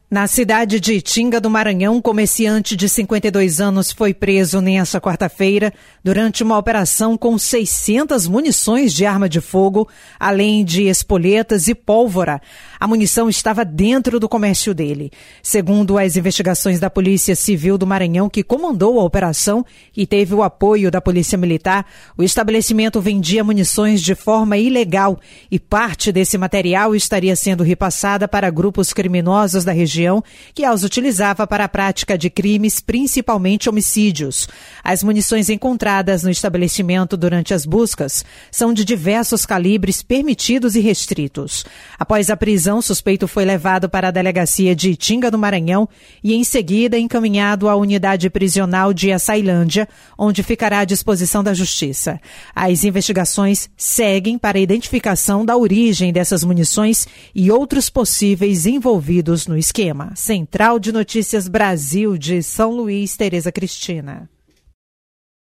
Na cidade de Itinga do Maranhão, um comerciante de 52 anos foi preso nesta quarta-feira durante uma operação com 600 munições de arma de fogo, além de espoletas e pólvora. A munição estava dentro do comércio dele. Segundo as investigações da Polícia Civil do Maranhão, que comandou a operação e teve o apoio da Polícia Militar, o estabelecimento vendia munições de forma ilegal e parte desse material estaria sendo repassada para grupos criminosos da região que as utilizava para a prática de crimes, principalmente homicídios. As munições encontradas no estabelecimento durante as buscas são de diversos calibres permitidos e restritos. Após a prisão, o suspeito foi levado para a delegacia de Itinga do Maranhão e em seguida encaminhado à unidade prisional de Açailândia, onde ficará à disposição da Justiça. As investigações seguem para a identificação da origem dessas munições e outros possíveis envolvidos no esquema. Central de Notícias Brasil de São Luís, Tereza Cristina.